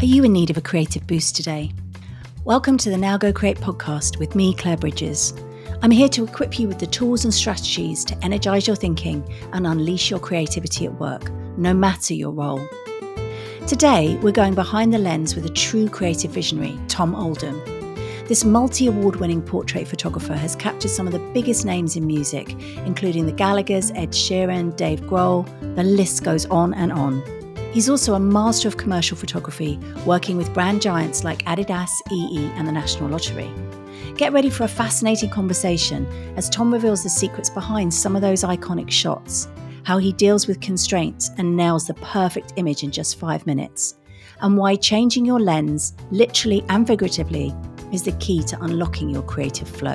Are you in need of a creative boost today? Welcome to the Now Go Create podcast with me, Claire Bridges. I'm here to equip you with the tools and strategies to energise your thinking and unleash your creativity at work, no matter your role. Today, we're going behind the lens with a true creative visionary, Tom Oldham. This multi-award winning portrait photographer has captured some of the biggest names in music, including the Gallaghers, Ed Sheeran, Dave Grohl. The list goes on and on. He's also a master of commercial photography, working with brand giants like Adidas, EE and the National Lottery. Get ready for a fascinating conversation as Tom reveals the secrets behind some of those iconic shots, how he deals with constraints and nails the perfect image in just 5 minutes, and why changing your lens, literally and figuratively, is the key to unlocking your creative flow.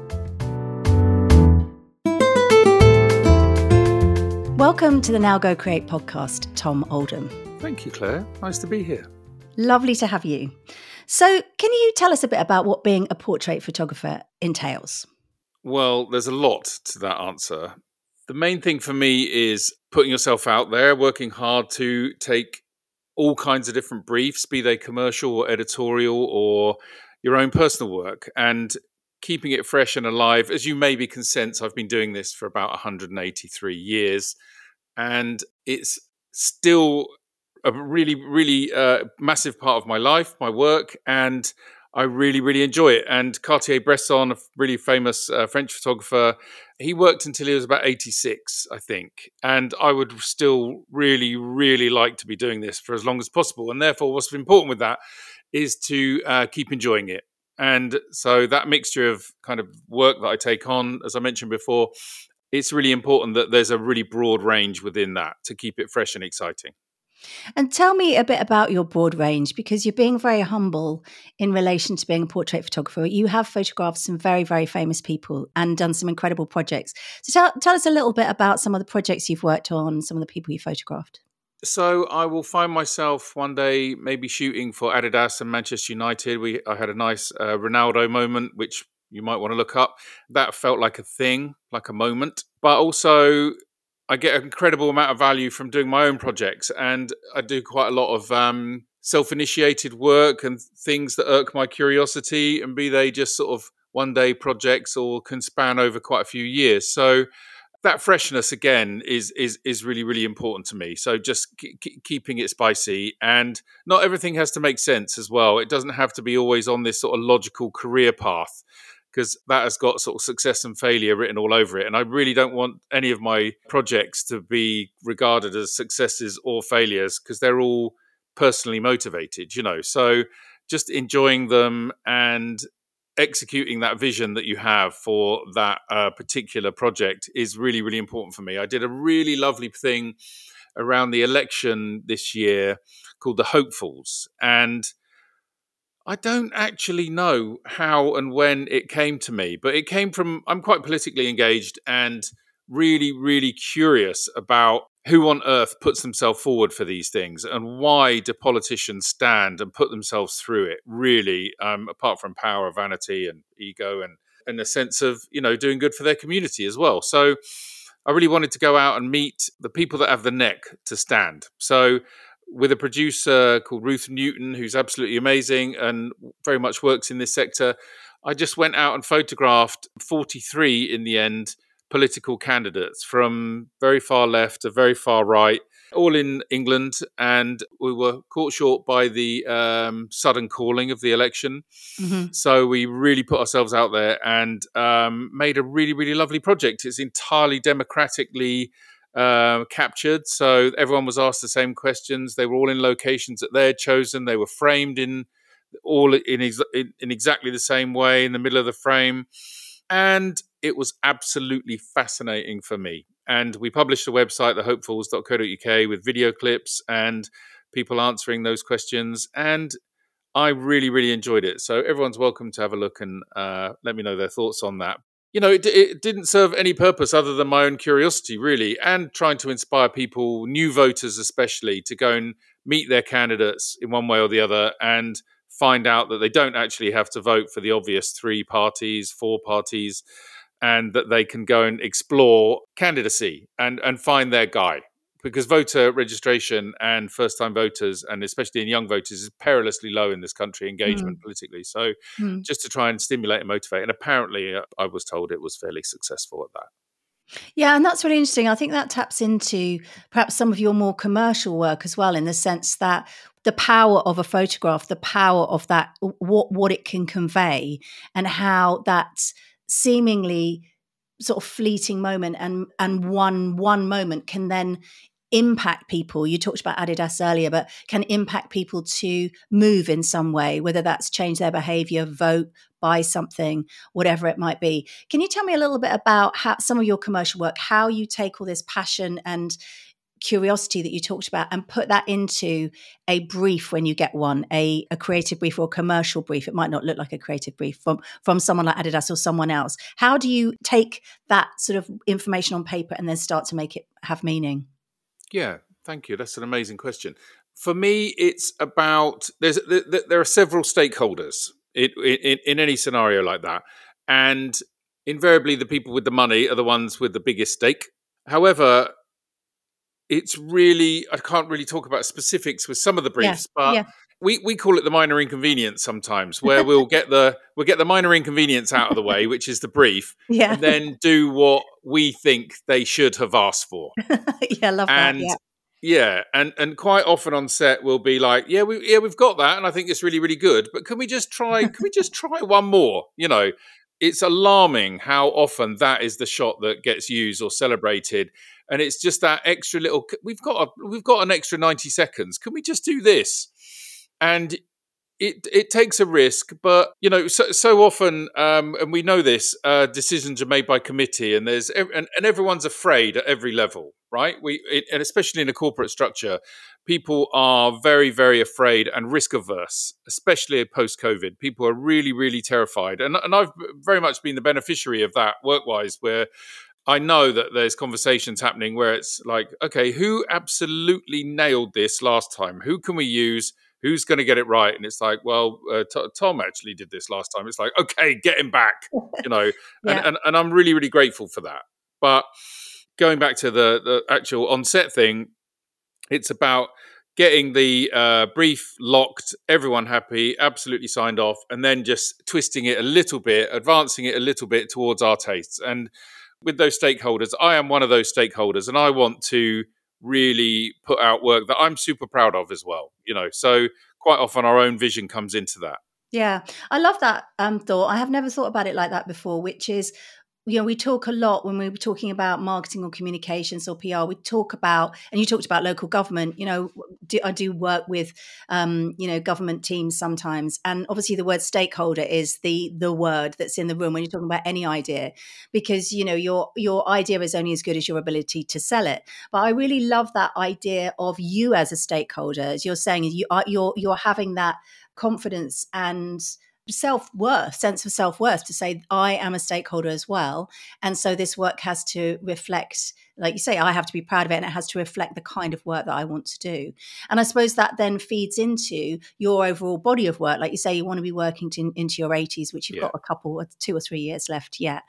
Welcome to the Now Go Create podcast, Tom Oldham. Thank you, Claire. Nice to be here. Lovely to have you. So, can you tell us a bit about what being a portrait photographer entails? Well, there's a lot to that answer. The main thing for me is putting yourself out there, working hard to take all kinds of different briefs, be they commercial or editorial or your own personal work, and keeping it fresh and alive. As you maybe can sense, I've been doing this for about 183 years, and it's still a really massive part of my life, my work, and I really enjoy it. And Cartier-Bresson, a really famous French photographer, he worked until he was about 86, I think. And I would still really like to be doing this for as long as possible. And therefore, what's important with that is to keep enjoying it. And so that mixture of kind of work that I take on, as I mentioned before, it's really important that there's a really broad range within that to keep it fresh and exciting. And tell me a bit about your broad range, because you're being very humble in relation to being a portrait photographer. You have photographed some very famous people and done some incredible projects. So tell us a little bit about some of the projects you've worked on, some of the people you photographed. So I will find myself one day maybe shooting for Adidas and Manchester United. I had a nice Ronaldo moment, which you might want to look up. That felt like a thing, like a moment. But also, I get an incredible amount of value from doing my own projects. And I do quite a lot of self-initiated work and things that irk my curiosity, and be they just sort of one-day projects or can span over quite a few years. So that freshness, again, is really important to me. So just keeping it spicy, and not everything has to make sense as well. It doesn't have to be always on this sort of logical career path, because that has got sort of success and failure written all over it. And I really don't want any of my projects to be regarded as successes or failures, because they're all personally motivated, So just enjoying them and executing that vision that you have for that particular project is really important for me. I did a really lovely thing around the election this year called the Hopefuls, and I don't actually know how and when it came to me, but it came from, I'm quite politically engaged and really curious about who on earth puts themselves forward for these things, and why do politicians stand and put themselves through it, really, apart from power, vanity and ego, and a sense of, doing good for their community as well. So I really wanted to go out and meet the people that have the neck to stand. So with a producer called Ruth Newton, who's absolutely amazing and very much works in this sector, I just went out and photographed 43 in the end political candidates from very far left to very far right, all in England. And we were caught short by the sudden calling of the election. Mm-hmm. So we really put ourselves out there and made a really lovely project. It's entirely democratically captured, so everyone was asked the same questions. They were all in locations that they had chosen. They were framed in exactly the same way in the middle of the frame, and it was absolutely fascinating for me. And we published a website, thehopefuls.co.uk, with video clips and people answering those questions, and I really enjoyed it. So everyone's welcome to have a look and let me know their thoughts on that. It didn't serve any purpose other than my own curiosity, really, and trying to inspire people, new voters especially, to go and meet their candidates in one way or the other and find out that they don't actually have to vote for the obvious 3 parties, 4 parties, and that they can go and explore candidacy and find their guy. because voter registration and first-time voters, and especially in young voters, is perilously low in this country, engagement politically. So just to try and stimulate and motivate. And apparently, I was told it was fairly successful at that. Yeah, and that's really interesting. I think that taps into perhaps some of your more commercial work as well, in the sense that the power of a photograph, the power of that, what it can convey, and how that seemingly sort of fleeting moment and one moment can then impact people. You talked about Adidas earlier, but can impact people to move in some way, whether that's change their behavior, vote, buy something, whatever it might be. Can you tell me a little bit about how some of your commercial work, how you take all this passion and curiosity that you talked about and put that into a brief when you get one, a creative brief or a commercial brief? It might not look like a creative brief from someone like Adidas or someone else. How do you take that sort of information on paper and then start to make it have meaning? Yeah, thank you. That's an amazing question. For me, it's about there are several stakeholders in any scenario like that, and invariably the people with the money are the ones with the biggest stake. However, it's really, I can't really talk about specifics with some of the briefs, but we call it the minor inconvenience sometimes, where we'll get the minor inconvenience out of the way, which is the brief, and then do what we think they should have asked for. I love that. And quite often on set we'll be like, we've got that, and I think it's really, really good, but can we just try one more? You know, it's alarming how often that is the shot that gets used or celebrated. And it's just that extra little, we've got an extra 90 seconds. Can we just do this? And it takes a risk, but you know, so often, and we know this, decisions are made by committee, and everyone's afraid at every level, right? And especially in a corporate structure, people are very, very afraid and risk averse, especially post-COVID. People are really, really terrified, and I've very much been the beneficiary of that work-wise, where I know that there's conversations happening where it's like, okay, who absolutely nailed this last time? Who can we use? Who's going to get it right? And it's like, well, Tom actually did this last time. It's like, okay, get him back, you know. And I'm really, really grateful for that. But going back to the actual on-set thing, it's about getting the brief locked, everyone happy, absolutely signed off, and then just twisting it a little bit, advancing it a little bit towards our tastes. And with those stakeholders, I am one of those stakeholders, and I want to really put out work that I'm super proud of as well, you know. So quite often our own vision comes into that. Yeah, I love that thought. I have never thought about it like that before, which is, you know, we talk a lot when we were talking about marketing or communications or PR, we talk about, and you talked about local government, you know, I do work with, you know, government teams sometimes. And obviously the word stakeholder is the word that's in the room when you're talking about any idea, because, you know, your idea is only as good as your ability to sell it. But I really love that idea of you as a stakeholder, as you're saying, you're having that confidence and sense of self-worth to say, I am a stakeholder as well. And so this work has to reflect, like you say, I have to be proud of it, and it has to reflect the kind of work that I want to do. And I suppose that then feeds into your overall body of work. Like you say, you want to be working into your 80s, which you've got 2 or 3 years left yet.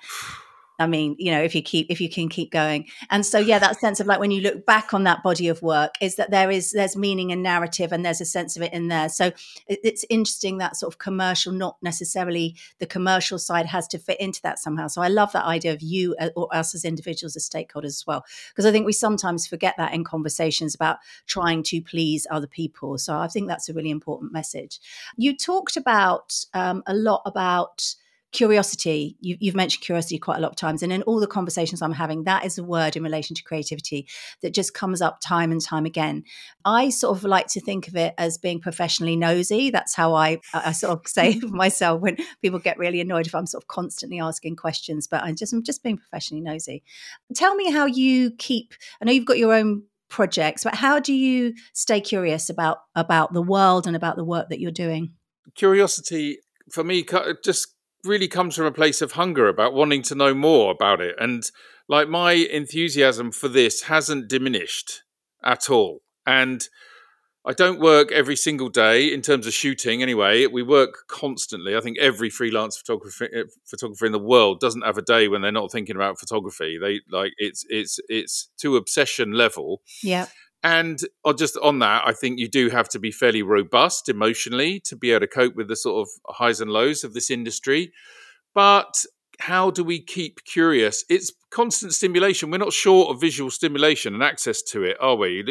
I mean, you know, if you can keep going. And so, that sense of like, when you look back on that body of work, is that there's meaning and narrative, and there's a sense of it in there. So it's interesting that sort of commercial, not necessarily the commercial side, has to fit into that somehow. So I love that idea of you or us as individuals, as stakeholders as well, because I think we sometimes forget that in conversations about trying to please other people. So I think that's a really important message. You talked about a lot about curiosity. You've mentioned curiosity quite a lot of times. And in all the conversations I'm having, that is a word in relation to creativity that just comes up time and time again. I sort of like to think of it as being professionally nosy. That's how I sort of say for myself when people get really annoyed if I'm sort of constantly asking questions, but I'm just being professionally nosy. Tell me how you keep, I know you've got your own projects, but how do you stay curious about the world and about the work that you're doing? Curiosity for me just really comes from a place of hunger, about wanting to know more about it. And like, my enthusiasm for this hasn't diminished at all. And I don't work every single day in terms of shooting anyway. We work constantly. I think every freelance photographer in the world doesn't have a day when they're not thinking about photography. They it's to obsession level. Yeah. And just on that, I think you do have to be fairly robust emotionally to be able to cope with the sort of highs and lows of this industry. But how do we keep curious? It's constant stimulation. We're not short of visual stimulation and access to it, are we?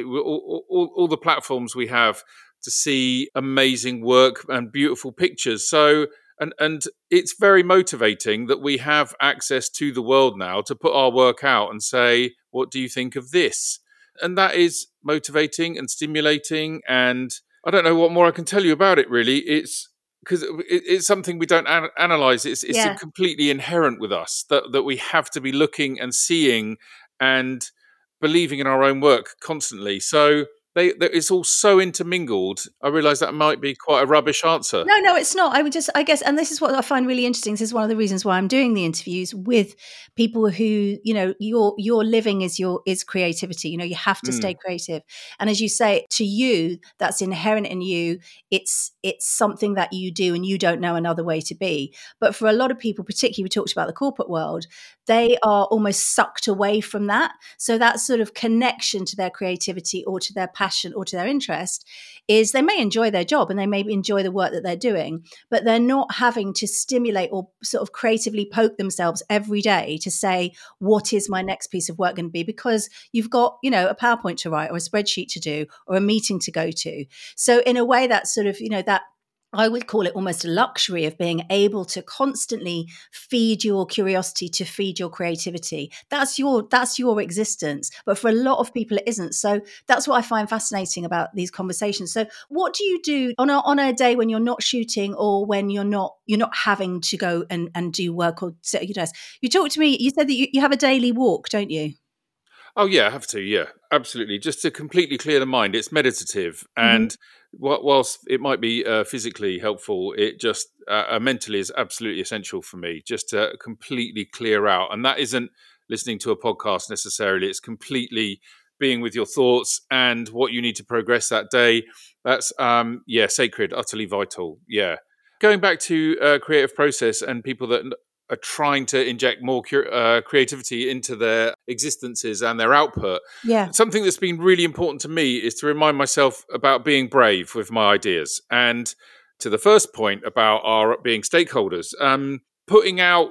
All the platforms we have to see amazing work and beautiful pictures. So, and it's very motivating that we have access to the world now to put our work out and say, what do you think of this? And that is motivating and stimulating. And I don't know what more I can tell you about it, really. It's because it's something we don't analyze. It's completely inherent with us that we have to be looking and seeing and believing in our own work constantly. So it's all so intermingled. I realise that might be quite a rubbish answer. No, it's not. I guess, and this is what I find really interesting. This is one of the reasons why I'm doing the interviews with people who, your living is creativity. You have to stay creative. And as you say, to you, that's inherent in you. It's something that you do and you don't know another way to be. But for a lot of people, particularly we talked about the corporate world, they are almost sucked away from that. So that sort of connection to their creativity or to their passion or to their interest is they may enjoy their job and they may enjoy the work that they're doing, but they're not having to stimulate or sort of creatively poke themselves every day to say, what is my next piece of work going to be? Because you've got, a PowerPoint to write or a spreadsheet to do or a meeting to go to. So in a way that's sort of, that I would call it almost a luxury of being able to constantly feed your curiosity, to feed your creativity. That's your existence. But for a lot of people, it isn't. So that's what I find fascinating about these conversations. So what do you do on a day when you're not shooting or when you're not having to go and do work or sit at your desk? You talked to me, you said that you have a daily walk, don't you? Oh, yeah, I have to. Yeah, absolutely. Just to completely clear the mind. It's meditative. And whilst it might be physically helpful, it just mentally is absolutely essential for me just to completely clear out. And that isn't listening to a podcast necessarily. It's completely being with your thoughts and what you need to progress that day. That's, sacred, utterly vital. Yeah. Going back to creative process and people that are trying to inject more creativity into their existences and their output. Yeah. Something that's been really important to me is to remind myself about being brave with my ideas. And to the first point about our being stakeholders, putting out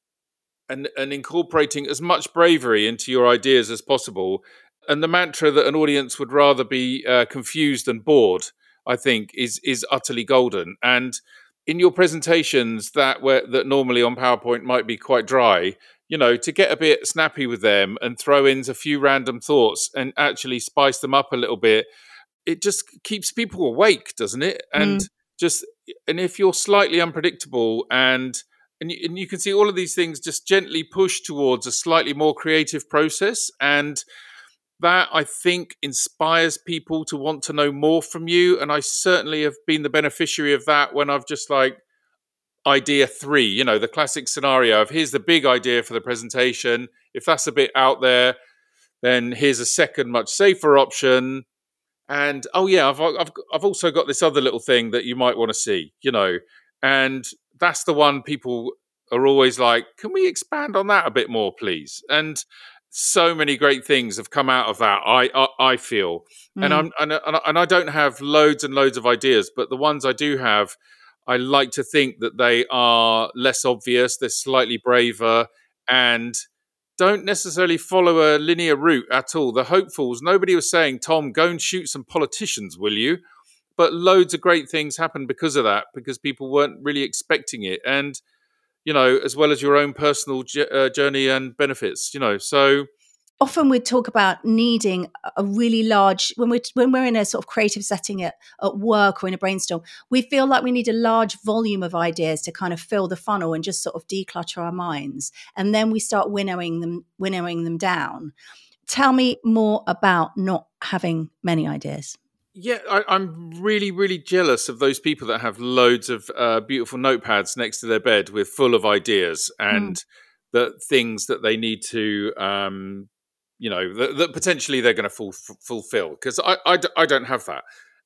and incorporating as much bravery into your ideas as possible. And the mantra that an audience would rather be confused than bored, I think, is utterly golden. And in your presentations that normally on PowerPoint might be quite dry, to get a bit snappy with them and throw in a few random thoughts and actually spice them up a little bit, it just keeps people awake, doesn't it? And if you're slightly unpredictable and you can see all of these things just gently push towards a slightly more creative process, and that, I think, inspires people to want to know more from you. And I certainly have been the beneficiary of that when I've just idea 3, the classic scenario of here's the big idea for the presentation. If that's a bit out there, then here's a second, much safer option. And, I've also got this other little thing that you might want to see, and that's the one people are always like, can we expand on that a bit more, please? And so many great things have come out of that. I feel, and I don't have loads and loads of ideas, but the ones I do have, I like to think that they are less obvious. They're slightly braver and don't necessarily follow a linear route at all. The hopefuls, nobody was saying, Tom, go and shoot some politicians, will you? But loads of great things happened because of that, because people weren't really expecting it. And as well as your own personal journey and benefits, so often we talk about needing a really large, when we're in a sort of creative setting at work or in a brainstorm, we feel like we need a large volume of ideas to kind of fill the funnel and just sort of declutter our minds. And then we start winnowing them down. Tell me more about not having many ideas. Yeah, I'm really, really jealous of those people that have loads of beautiful notepads next to their bed with full of ideas and the things that they need to, that potentially they're going to fulfill. Because I don't have that.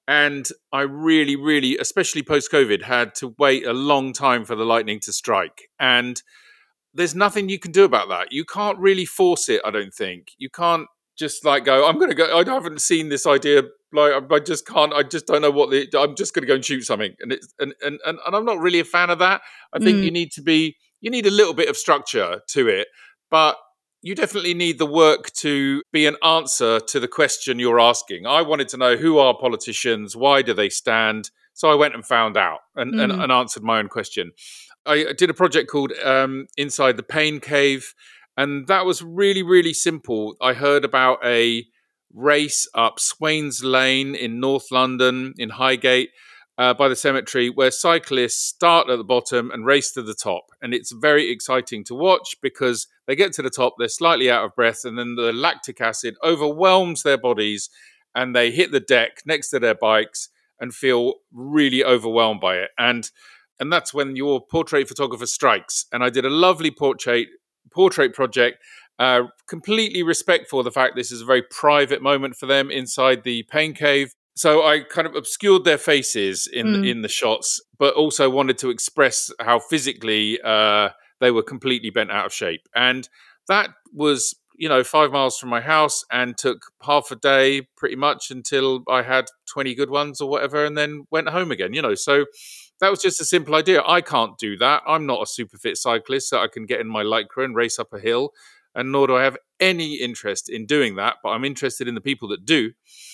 And I really, really, especially post-COVID, had to wait a long time for the lightning to strike. And there's nothing you can do about that. You can't really force it, I don't think. You can't just like go, I'm going to go, I haven't seen this idea. Like, I just can't, I just don't know I'm just going to go and shoot something. And I'm not really a fan of that. I think you need a little bit of structure to it, but you definitely need the work to be an answer to the question you're asking. I wanted to know, who are politicians? Why do they stand? So I went and found out and answered my own question. I did a project called Inside the Pain Cave, and that was really, really simple. I heard about a race up Swains Lane in North London, in Highgate, by the cemetery, where cyclists start at the bottom and race to the top. And it's very exciting to watch because they get to the top, they're slightly out of breath, and then the lactic acid overwhelms their bodies, and they hit the deck next to their bikes and feel really overwhelmed by it. And that's when your portrait photographer strikes. And I did a lovely portrait project, completely respectful of the fact this is a very private moment for them inside the pain cave. So I kind of obscured their faces in the shots, but also wanted to express how physically they were completely bent out of shape. And that was, 5 miles from my house, and took half a day pretty much until I had 20 good ones or whatever, and then went home again, So that was just a simple idea. I can't do that. I'm not a super fit cyclist that I can get in my Lycra and race up a hill, and nor do I have any interest in doing that, but I'm interested in the people that do.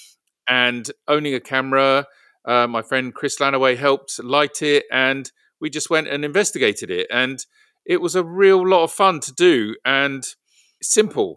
And owning a camera, my friend Chris Lanaway helped light it, and we just went and investigated it. And it was a real lot of fun to do, and simple,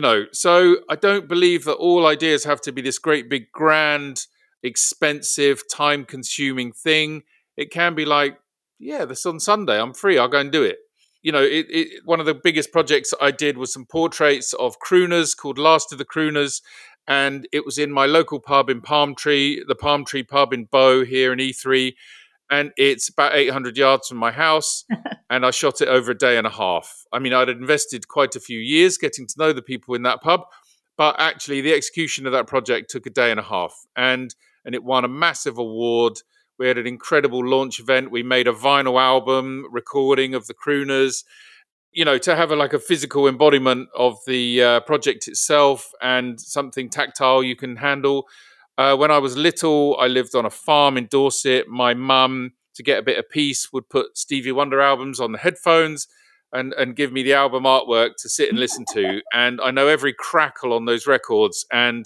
So I don't believe that all ideas have to be this great big grand, expensive, time-consuming thing. It can be like, yeah, this on Sunday, I'm free, I'll go and do it. One of the biggest projects I did was some portraits of crooners called Last of the Crooners. And it was in my local pub in Palmtree, the Palmtree pub in Bow here in E3. And it's about 800 yards from my house. And I shot it over a day and a half. I mean, I'd invested quite a few years getting to know the people in that pub. But actually, the execution of that project took a day and a half. And it won a massive award. We had an incredible launch event. We made a vinyl album recording of the crooners. To have a physical embodiment of the project itself and something tactile you can handle. When I was little, I lived on a farm in Dorset. My mum, to get a bit of peace, would put Stevie Wonder albums on the headphones and give me the album artwork to sit and listen to. And I know every crackle on those records. And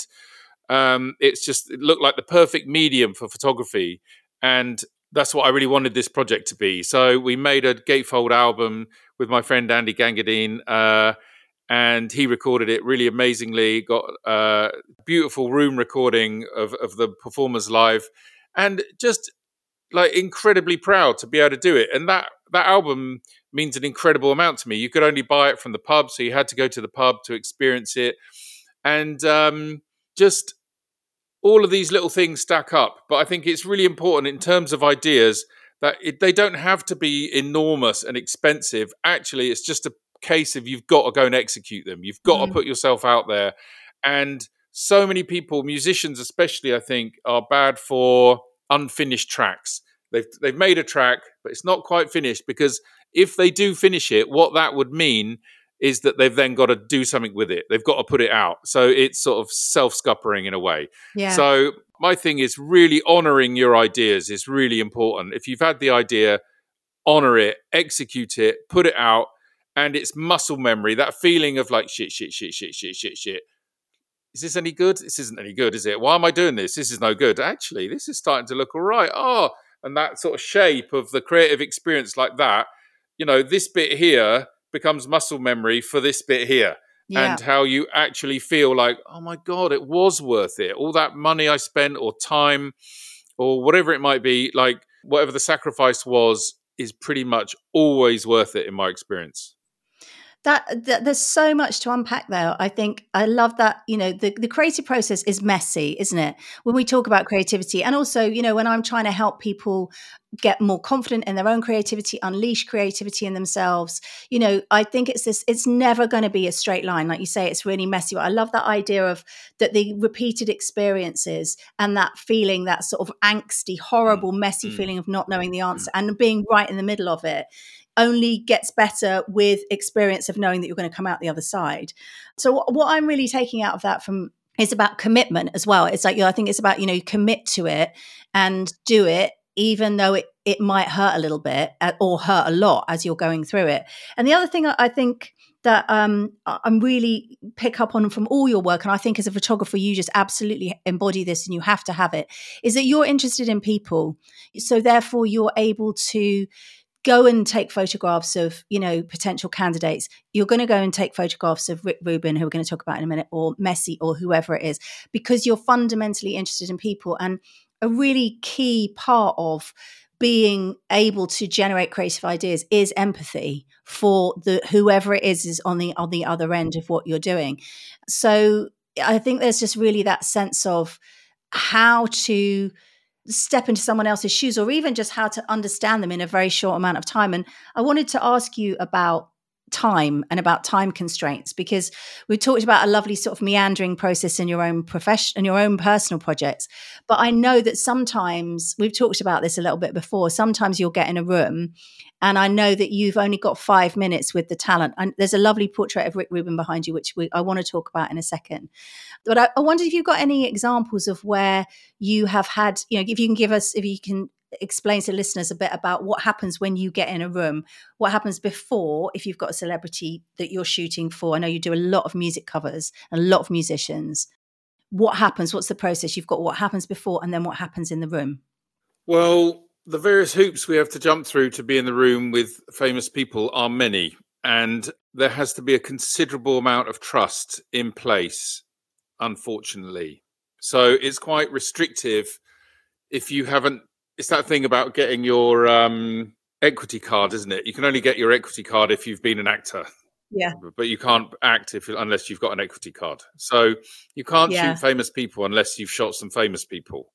it looked like the perfect medium for photography. And that's what I really wanted this project to be. So we made a gatefold album with my friend Andy Gangadine, and he recorded it really amazingly. Got a beautiful room recording of the performers live, and just incredibly proud to be able to do it. And that album means an incredible amount to me. You could only buy it from the pub, so you had to go to the pub to experience it. And just all of these little things stack up. But I think it's really important in terms of ideas that they don't have to be enormous and expensive. Actually, it's just a case of you've got to go and execute them. You've got to put yourself out there. And so many people, musicians especially, I think, are bad for unfinished tracks. They've made a track, but it's not quite finished, because if they do finish it, what that would mean is that they've then got to do something with it. They've got to put it out. So it's sort of self-scuppering in a way. Yeah. So my thing is really honoring your ideas is really important. If you've had the idea, honor it, execute it, put it out, and it's muscle memory, that feeling of shit. Is this any good? This isn't any good, is it? Why am I doing this? This is no good. Actually, this is starting to look all right. Oh, and that sort of shape of the creative experience like that, this bit here becomes muscle memory for this bit here. Yeah. And how you actually feel like, oh my God, it was worth it. All that money I spent, or time, or whatever it might be, whatever the sacrifice was, is pretty much always worth it in my experience. That there's so much to unpack there. I think I love that, the creative process is messy, isn't it? When we talk about creativity, and also, when I'm trying to help people get more confident in their own creativity, unleash creativity in themselves, I think it's never going to be a straight line. Like you say, it's really messy. I love that idea of that the repeated experiences and that feeling, that sort of angsty, horrible, messy feeling of not knowing the answer and being right in the middle of it only gets better with experience of knowing that you're going to come out the other side. So what I'm really taking out of that is about commitment as well. It's like, I think it's about, commit to it and do it, even though it might hurt a little bit or hurt a lot as you're going through it. And the other thing I think that I'm really pick up on from all your work, and I think as a photographer, you just absolutely embody this and you have to have it, is that you're interested in people. So therefore you're able to go and take photographs of, potential candidates. You're going to go and take photographs of Rick Rubin, who we're going to talk about in a minute, or Messi, or whoever it is, because you're fundamentally interested in people. And a really key part of being able to generate creative ideas is empathy for whoever it is on the other end of what you're doing. So I think there's just really that sense of how to step into someone else's shoes, or even just how to understand them in a very short amount of time. And I wanted to ask you about time and about time constraints, because we talked about a lovely sort of meandering process in your own profession and your own personal projects. But I know that sometimes, we've talked about this a little bit before, sometimes you'll get in a room and I know that you've only got 5 minutes with the talent. And there's a lovely portrait of Rick Rubin behind you, which I want to talk about in a second. But I wondered if you've got any examples of where you have had, if you can explain to listeners a bit about what happens when you get in a room, what happens before, if you've got a celebrity that you're shooting for. I know you do a lot of music covers and a lot of musicians. What happens? What's the process? You've got what happens before and then what happens in the room. Well, the various hoops we have to jump through to be in the room with famous people are many, and there has to be a considerable amount of trust in place, unfortunately. So it's quite restrictive if you haven't. It's that thing about getting your equity card, isn't it? You can only get your equity card if you've been an actor. Yeah. But you can't act unless you've got an equity card. So you can't shoot famous people unless you've shot some famous people.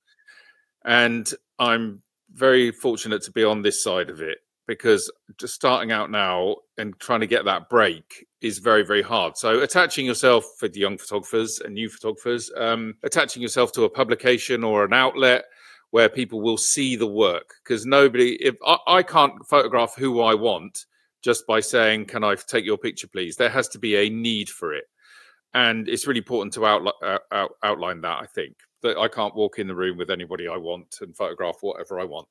And I'm very fortunate to be on this side of it, because just starting out now and trying to get that break is very, very hard. So attaching yourself, for the young photographers and new photographers, attaching yourself to a publication or an outlet where people will see the work, because if I can't photograph who I want just by saying, can I take your picture, please? There has to be a need for it. And it's really important to outline that, I think, that I can't walk in the room with anybody I want and photograph whatever I want.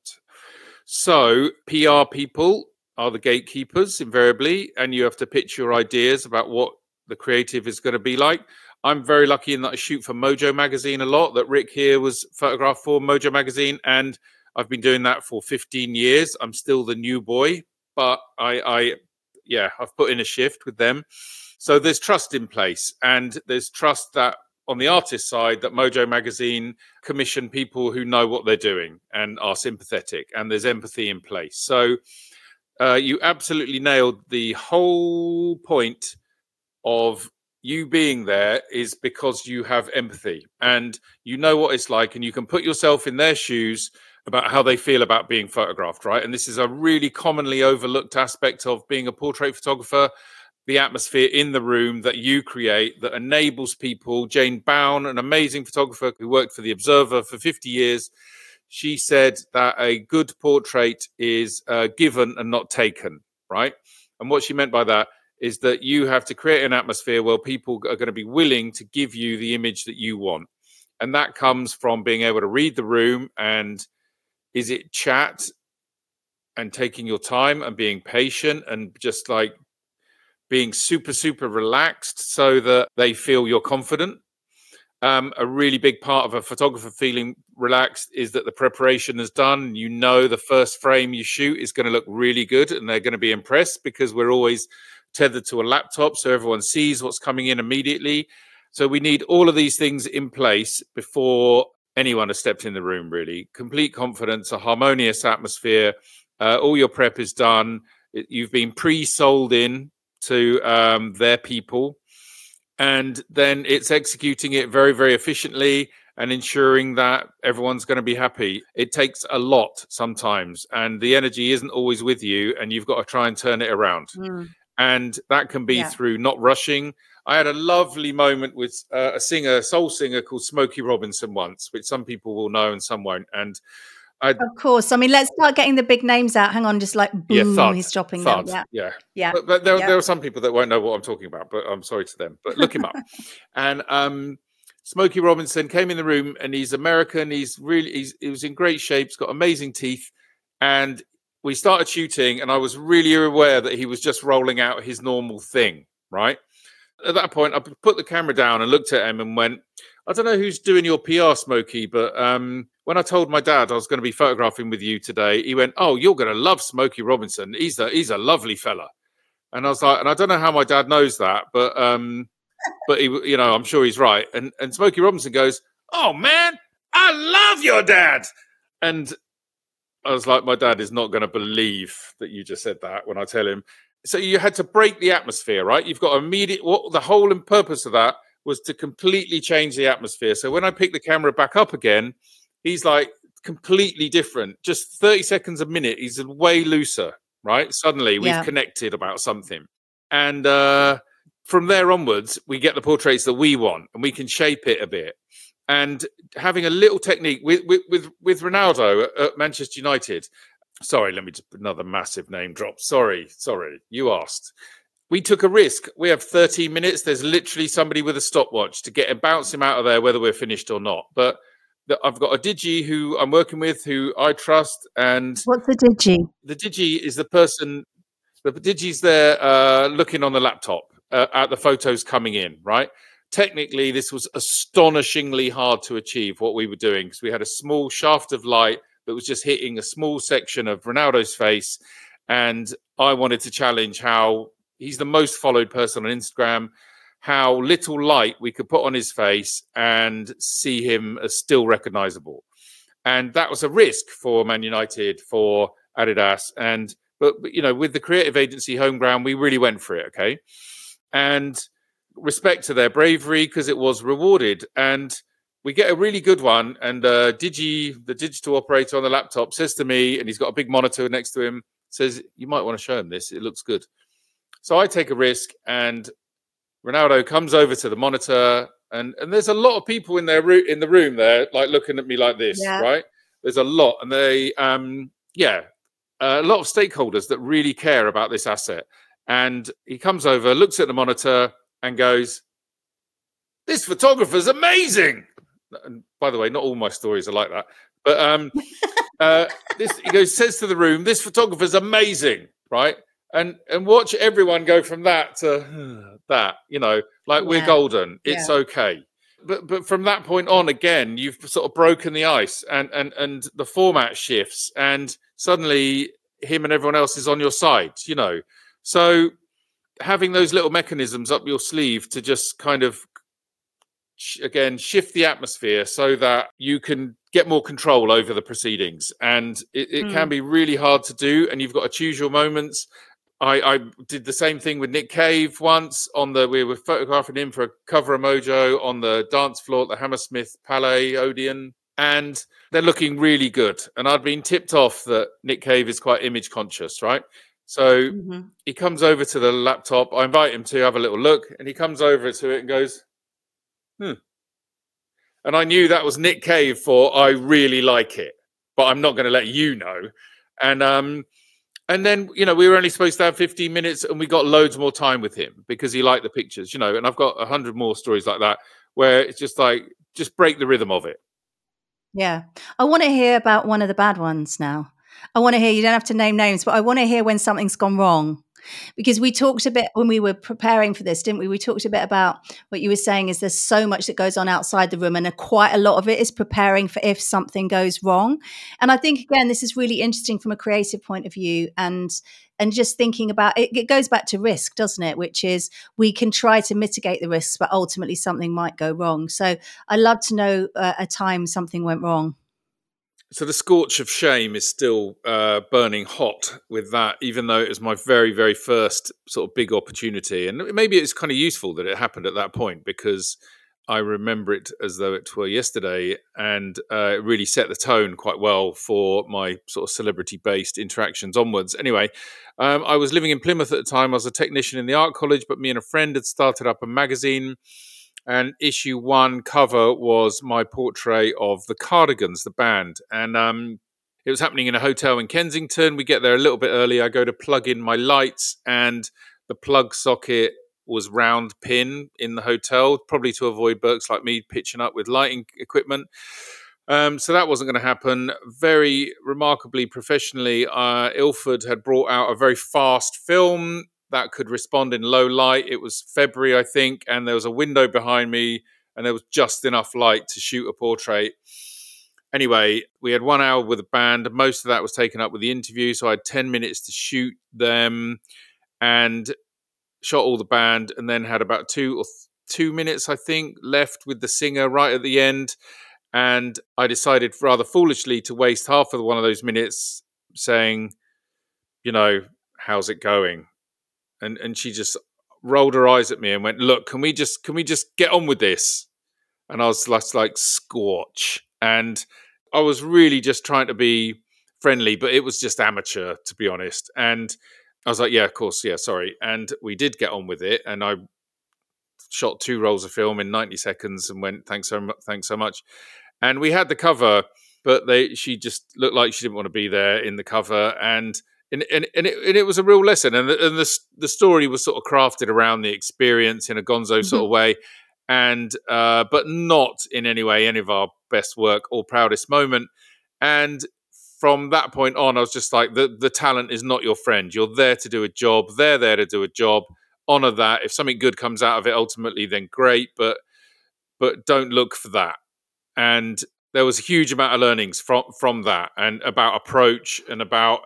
So PR people are the gatekeepers invariably, and you have to pitch your ideas about what the creative is going to be like. I'm very lucky in that I shoot for Mojo magazine a lot, that Rick here was photographed for Mojo magazine, and I've been doing that for 15 years. I'm still the new boy, but I've put in a shift with them. So there's trust in place, and there's trust that on the artist side that Mojo magazine commission people who know what they're doing and are sympathetic, and there's empathy in place. So you absolutely nailed the whole point of you being there is because you have empathy and you know what it's like, and you can put yourself in their shoes about how they feel about being photographed, right? And this is a really commonly overlooked aspect of being a portrait photographer, the atmosphere in the room that you create that enables people. Jane Bown, an amazing photographer who worked for The Observer for 50 years, she said that a good portrait is given and not taken, right? And what she meant by that is that you have to create an atmosphere where people are going to be willing to give you the image that you want. And that comes from being able to read the room, and is it chat and taking your time and being patient and just like being super, super relaxed so that they feel you're confident. A really big part of a photographer feeling relaxed is that the preparation is done. You know the first frame you shoot is going to look really good and they're going to be impressed, because we're always tethered to a laptop so everyone sees what's coming in immediately. So we need all of these things in place before anyone has stepped in the room, really. Complete confidence, a harmonious atmosphere, all your prep is done. You've been pre-sold in to their people, and then it's executing it very, very efficiently and ensuring that everyone's going to be happy. It takes a lot sometimes, and the energy isn't always with you, and you've got to try and turn it around. And that can be through not rushing. I had a lovely moment with a soul singer called Smokey Robinson once, which some people will know and some won't. And of course. I mean, let's start getting the big names out. Hang on, just like boom, Thud, he's dropping Thud, them. Yeah. But there are some people that won't know what I'm talking about, but I'm sorry to them. But look him up. And Smokey Robinson came in the room, and he's American. He was in great shape. He's got amazing teeth. And we started shooting, and I was really aware that he was just rolling out his normal thing, right? At that point, I put the camera down and looked at him and went, I don't know who's doing your PR, Smokey, but when I told my dad I was going to be photographing with you today, he went, oh, you're going to love Smokey Robinson. He's a lovely fella. And I was like, and I don't know how my dad knows that, but he, I'm sure he's right. And Smokey Robinson goes, oh, man, I love your dad. And I was like, my dad is not going to believe that you just said that when I tell him. So you had to break the atmosphere, right? You've got the whole and purpose of that was to completely change the atmosphere. So when I pick the camera back up again, he's like completely different. Just 30 seconds a minute, he's way looser, right? Suddenly we've connected about something. And from there onwards, we get the portraits that we want, and we can shape it a bit. And having a little technique with Ronaldo at Manchester United. Sorry, let me just another massive name drop. Sorry, you asked. We took a risk. We have 13 minutes. There's literally somebody with a stopwatch to bounce him out of there, whether we're finished or not. But I've got a Digi who I'm working with, who I trust. And what's the Digi? The Digi is the person. The Digi's there looking on the laptop at the photos coming in, right? Technically, this was astonishingly hard to achieve what we were doing, because we had a small shaft of light that was just hitting a small section of Ronaldo's face. And I wanted to challenge how he's the most followed person on Instagram, how little light we could put on his face and see him as still recognizable. And that was a risk for Man United, for Adidas. But with the creative agency Homeground, we really went for it, okay? And respect to their bravery, because it was rewarded. And we get a really good one. And the digital operator on the laptop, says to me, and he's got a big monitor next to him, says, you might want to show him this. It looks good. So I take a risk, and Ronaldo comes over to the monitor, and there's a lot of people in the room there, like looking at me like this, right? There's a lot. And they, a lot of stakeholders that really care about this asset. And he comes over, looks at the monitor and goes, this photographer's amazing. And by the way, not all my stories are like that. But he says to the room, this photographer's amazing, right? And watch everyone go from that to that, we're golden. It's okay. But from that point on, again, you've sort of broken the ice, and the format shifts, and suddenly him and everyone else is on your side, So having those little mechanisms up your sleeve to just kind of, again, shift the atmosphere so that you can get more control over the proceedings. And it can be really hard to do, and you've got to choose your moments. I did the same thing with Nick Cave once. We were photographing him for a cover of Mojo on the dance floor at the Hammersmith Palais Odeon, and they're looking really good. And I'd been tipped off that Nick Cave is quite image conscious, right? So he comes over to the laptop. I invite him to have a little look, and he comes over to it and goes, And I knew that was Nick Cave for I really like it, but I'm not going to let you know. And then, we were only supposed to have 15 minutes, and we got loads more time with him because he liked the pictures, and I've got 100 more stories like that where it's just like, just break the rhythm of it. Yeah. I want to hear about one of the bad ones now. I want to hear, you don't have to name names, but I want to hear when something's gone wrong. Because we talked a bit when we were preparing for this, didn't we? We talked a bit about what you were saying is there's so much that goes on outside the room, and quite a lot of it is preparing for if something goes wrong. And I think, again, this is really interesting from a creative point of view, and just thinking about it. It goes back to risk, doesn't it? Which is we can try to mitigate the risks, but ultimately something might go wrong. So I'd love to know a time something went wrong. So the scorch of shame is still burning hot with that, even though it was my very, very first sort of big opportunity. And maybe it's kind of useful that it happened at that point, because I remember it as though it were yesterday, and it really set the tone quite well for my sort of celebrity-based interactions onwards. Anyway, I was living in Plymouth at the time. I was a technician in the art college, but me and a friend had started up a magazine, and issue 1 cover was my portrait of the Cardigans, the band. And it was happening in a hotel in Kensington. We get there a little bit early. I go to plug in my lights, and the plug socket was round pin in the hotel, probably to avoid Burks like me pitching up with lighting equipment. So that wasn't going to happen. Very remarkably, professionally, Ilford had brought out a very fast film that could respond in low light. It was February, I think, and there was a window behind me, and there was just enough light to shoot a portrait. Anyway, we had 1 hour with the band. Most of that was taken up with the interview, so I had 10 minutes to shoot them, and shot all the band, and then had about 2 minutes, I think, left with the singer right at the end. And I decided rather foolishly to waste half of one of those minutes saying, how's it going? And she just rolled her eyes at me and went, look, can we just get on with this? And I was like scorch. And I was really just trying to be friendly, but it was just amateur, to be honest. And I was like, yeah, of course, yeah, sorry. And we did get on with it. And I shot 2 rolls of film in 90 seconds and went, thanks so much. And we had the cover, but she just looked like she didn't want to be there in the cover. And it was a real lesson. And the story was sort of crafted around the experience in a gonzo sort of way. And but not in any way any of our best work or proudest moment. And from that point on, I was just like, the talent is not your friend. You're there to do a job. They're there to do a job. Honor that. If something good comes out of it, ultimately, then great. But don't look for that. And there was a huge amount of learnings from that, and about approach, and about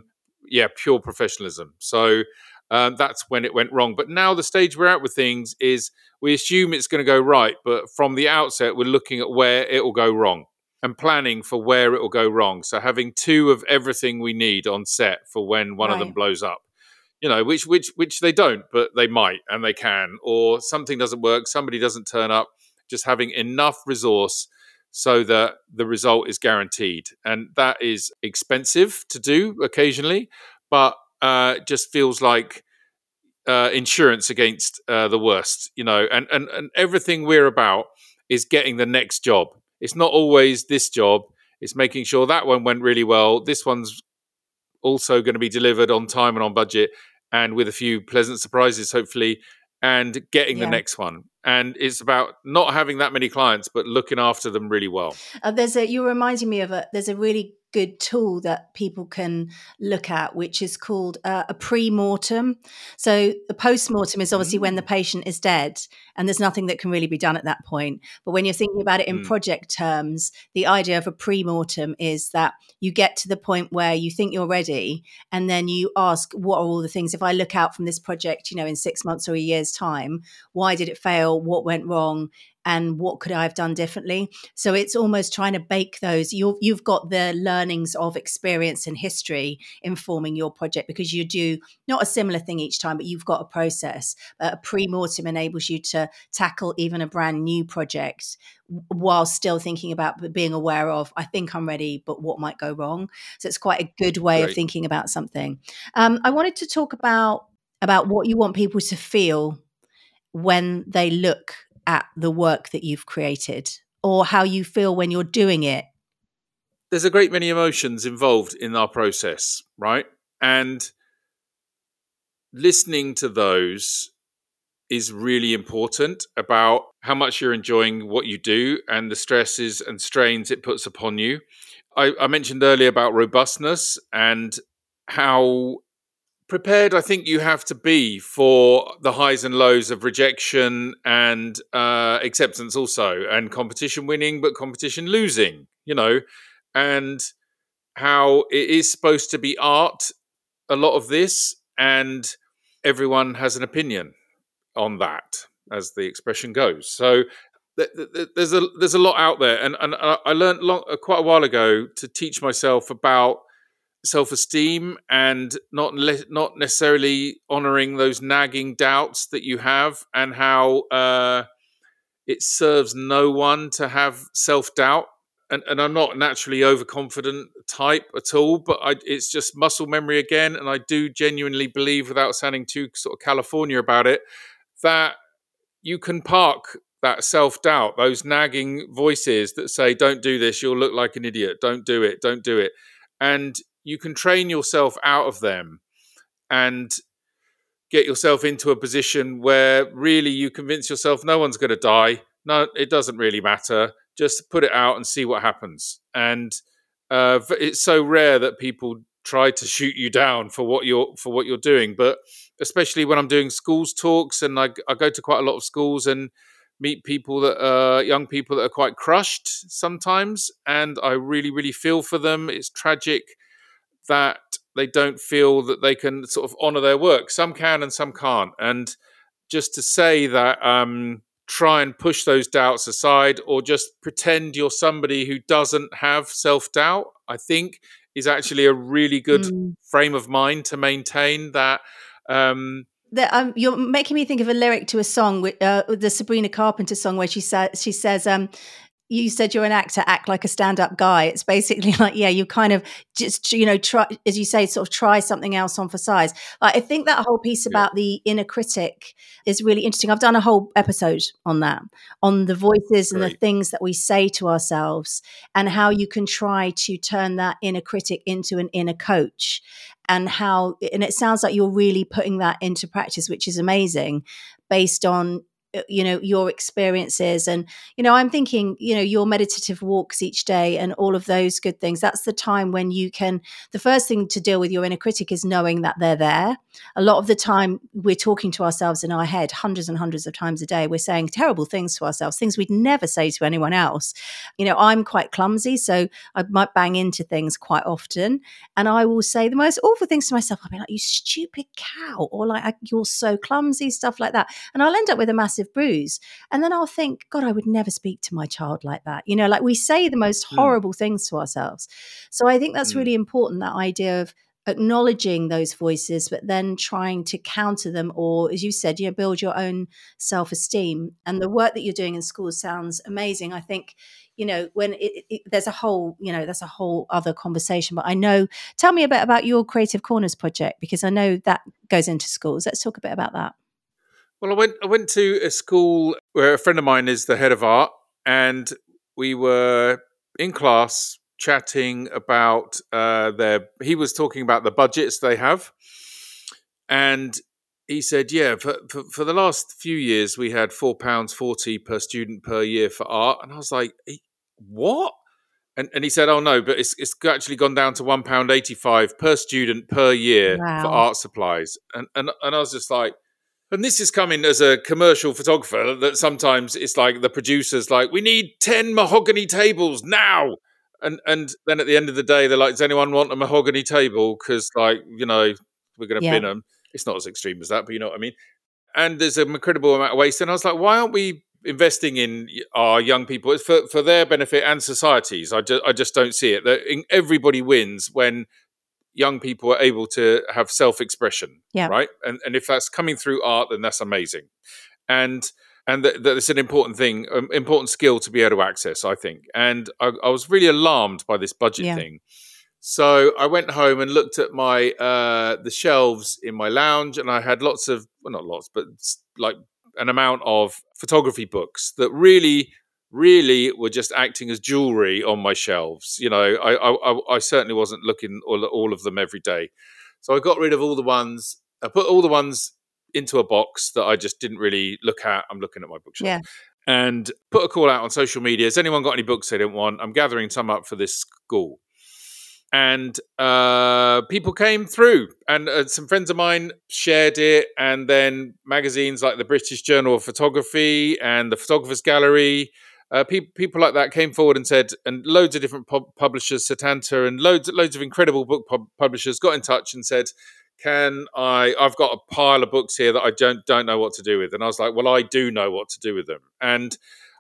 pure professionalism. So that's when it went wrong. But now the stage we're at with things is we assume it's going to go right, but from the outset, we're looking at where it will go wrong and planning for where it will go wrong. So having 2 of everything we need on set for when one of them blows up, which they don't, but they might and they can, or something doesn't work, somebody doesn't turn up. Just having enough resource so that the result is guaranteed. And that is expensive to do occasionally, but just feels like insurance against the worst, and everything we're about is getting the next job. It's not always this job. It's making sure that one went really well. This one's also going to be delivered on time and on budget, and with a few pleasant surprises, hopefully, and getting the next one. And it's about not having that many clients, but looking after them really well. You're reminding me of there's a really good tool that people can look at, which is called a pre-mortem. So the post-mortem is obviously when the patient is dead and there's nothing that can really be done at that point. But when you're thinking about it in project terms, the idea of a pre-mortem is that you get to the point where you think you're ready, and then you ask, what are all the things, if I look out from this project, in 6 months or a year's time, why did it fail? What went wrong? And what could I have done differently? So it's almost trying to bake those. You've got the learnings of experience and history informing your project, because you do not a similar thing each time, but you've got a process. A pre-mortem enables you to tackle even a brand new project while still thinking about being aware of, I think I'm ready, but what might go wrong? So it's quite a good way of thinking about something. I wanted to talk about what you want people to feel when they look at the work that you've created, or how you feel when you're doing it. There's a great many emotions involved in our process, right? And listening to those is really important, about how much you're enjoying what you do and the stresses and strains it puts upon you. I mentioned earlier about robustness and how prepared I think you have to be for the highs and lows of rejection and acceptance also, and competition winning, but competition losing, and how it is supposed to be art, a lot of this, and everyone has an opinion on that, as the expression goes. So there's a lot out there, and I learned quite a while ago to teach myself about self-esteem and not necessarily honoring those nagging doubts that you have, and how it serves no one to have self-doubt. And I'm not naturally overconfident type at all, but it's just muscle memory again. And I do genuinely believe, without sounding too sort of California about it, that you can park that self-doubt, those nagging voices that say, don't do this, you'll look like an idiot, don't do it, don't do it. And you can train yourself out of them and get yourself into a position where really you convince yourself no one's going to die. No, it doesn't really matter. Just put it out and see what happens. And it's so rare that people try to shoot you down for what you're doing. But especially when I'm doing schools talks, and I go to quite a lot of schools and meet people that young people that are quite crushed sometimes, and I really, really feel for them. It's tragic that they don't feel that they can sort of honor their work. Some can and some can't. And just to say that, try and push those doubts aside, or just pretend you're somebody who doesn't have self-doubt, I think is actually a really good frame of mind to maintain that. You're making me think of a lyric to a song, the Sabrina Carpenter song, where she says, you said you're an actor, act like a stand-up guy. It's basically like, yeah, you kind of just, try, as you say, sort of try something else on for size. I think that whole piece about the inner critic is really interesting. I've done a whole episode on that, on the voices and the things that we say to ourselves, and how you can try to turn that inner critic into an inner coach. And it sounds like you're really putting that into practice, which is amazing, based on your experiences. And I'm thinking, your meditative walks each day and all of those good things, that's the time when you can, the first thing to deal with your inner critic is knowing that they're there. A lot of the time we're talking to ourselves in our head hundreds and hundreds of times a day. We're saying terrible things to ourselves, things we'd never say to anyone else. I'm quite clumsy, so I might bang into things quite often, and I will say the most awful things to myself. I'll be like, you stupid cow, or like, you're so clumsy, stuff like that. And I'll end up with a massive bruise. And then I'll think, God, I would never speak to my child like that. Like, we say the most horrible things to ourselves. So I think that's really important, that idea of acknowledging those voices, but then trying to counter them, or, as you said, build your own self-esteem. And the work that you're doing in schools sounds amazing. I think, when there's a whole, that's a whole other conversation. But tell me a bit about your Creative Corners project, because I know that goes into schools. Let's talk a bit about that. Well, I went to a school where a friend of mine is the head of art, and we were in class chatting about he was talking about the budgets they have. And he said, for the last few years, we had £4.40 per student per year for art. And I was like, what? And he said, oh no, but it's actually gone down to £1.85 per student per year for art supplies. And I was just like, and this is coming as a commercial photographer, that sometimes it's like the producer's like, we need 10 mahogany tables now. And then at the end of the day, they're like, does anyone want a mahogany table? Because, like, we're going to bin them. It's not as extreme as that, but you know what I mean? And there's an incredible amount of waste. And I was like, why aren't we investing in our young people? It's for their benefit and society's. I just don't see it. Everybody wins when young people are able to have self-expression, right? And if that's coming through art, then that's amazing. And that's an important thing, important skill to be able to access, I think. And I was really alarmed by this budget thing. So I went home and looked at my the shelves in my lounge, and I had lots of, well, not lots, but like an amount of photography books that really were just acting as jewelry on my shelves. I certainly wasn't looking all of them every day. So I got rid of all the ones. I put all the ones into a box that I just didn't really look at. I'm looking at my bookshelf. Yeah. And put a call out on social media. Has anyone got any books they didn't want? I'm gathering some up for this school. And people came through, and some friends of mine shared it. And then magazines like the British Journal of Photography and the Photographers Gallery, people like that came forward and said, and loads of different publishers, Setanta, and loads of incredible book publishers got in touch and said, I've got a pile of books here that I don't know what to do with. And I was like, well, I do know what to do with them. And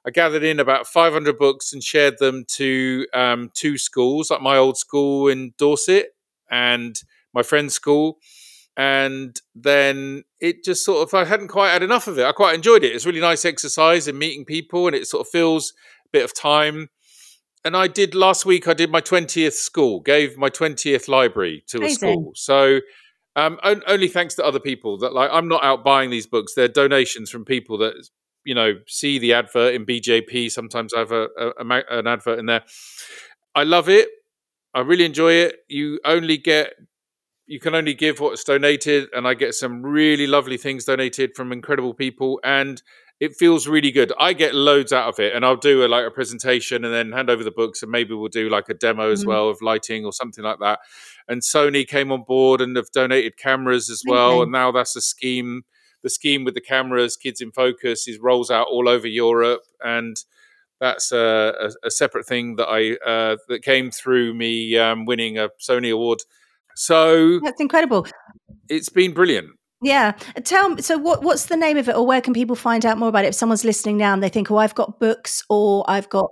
I gathered in about 500 books and shared them to 2 schools, like my old school in Dorset and my friend's school. And then it just sort of, I hadn't quite had enough of it. I quite enjoyed it. It's really nice exercise and meeting people, and it sort of fills a bit of time. And last week, I did my 20th school, gave my 20th library to a school. So only thanks to other people that, like, I'm not out buying these books. They're donations from people that, see the advert in BJP. Sometimes I have an advert in there. I love it. I really enjoy it. You can only give what's donated, and I get some really lovely things donated from incredible people, and it feels really good. I get loads out of it, and I'll do a presentation and then hand over the books, and maybe we'll do like a demo as well of lighting or something like that. And Sony came on board and have donated cameras as well, and now that's a scheme. The scheme with the cameras, Kids in Focus, rolls out all over Europe, and that's a separate thing that that came through me winning a Sony award. So that's incredible. It's been brilliant. Yeah. Tell me, so what's the name of it, or where can people find out more about it? If someone's listening now and they think, oh, I've got books, or I've got,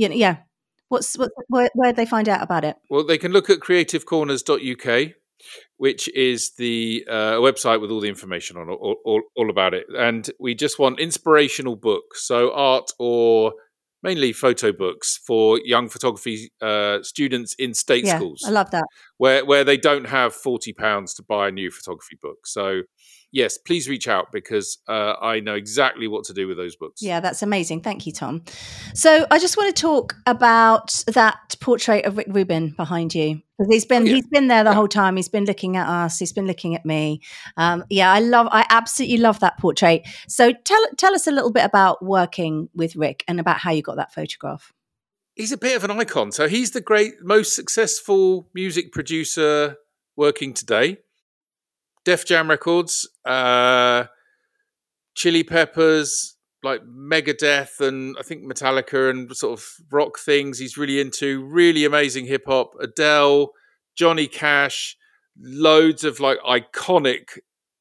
where do they find out about it? Well, they can look at creativecorners.uk, which is the website with all the information on all about it. And we just want inspirational books, so art or mainly photo books for young photography students in state schools. I love that. Where they don't have £40 to buy a new photography book. So yes, please reach out, because I know exactly what to do with those books. Yeah, that's amazing. Thank you, Tom. So I just want to talk about that portrait of Rick Rubin behind you. Because he's been there the whole time. He's been looking at us. He's been looking at me. I absolutely love that portrait. So tell us a little bit about working with Rick and about how you got that photograph. He's a bit of an icon. So he's the most successful music producer working today. Def Jam Records, Chili Peppers, like Megadeth, and I think Metallica, and sort of rock things he's really into. Really amazing hip hop. Adele, Johnny Cash, loads of like iconic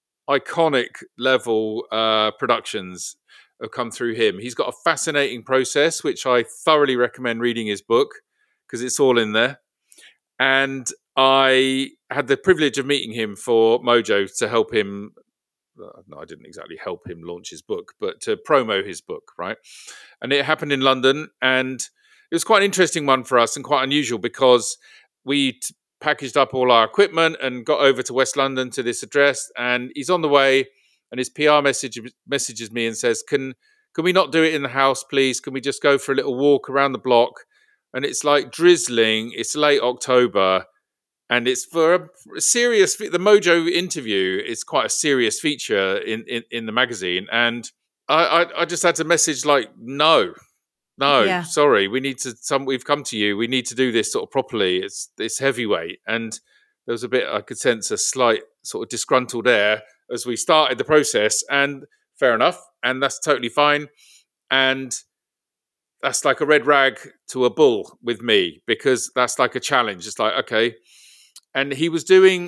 level productions have come through him. He's got a fascinating process, which I thoroughly recommend reading his book, because it's all in there. And I had the privilege of meeting him for Mojo to help him. No, I didn't exactly help him launch his book, but to promo his book, right? And it happened in London, and it was quite an interesting one for us and quite unusual, because we packaged up all our equipment and got over to West London to this address, and he's on the way, and his PR messages me and says, can we not do it in the house, please? Can we just go for a little walk around the block? And it's like drizzling, it's late October, and it's for a serious, the Mojo interview is quite a serious feature in the magazine. And I just had to message like, no, sorry, we've come to you. We need to do this sort of properly. It's heavyweight. And there was I could sense a slight sort of disgruntled air as we started the process, and fair enough. And that's totally fine. And that's like a red rag to a bull with me, because that's like a challenge. It's like, okay. And he was doing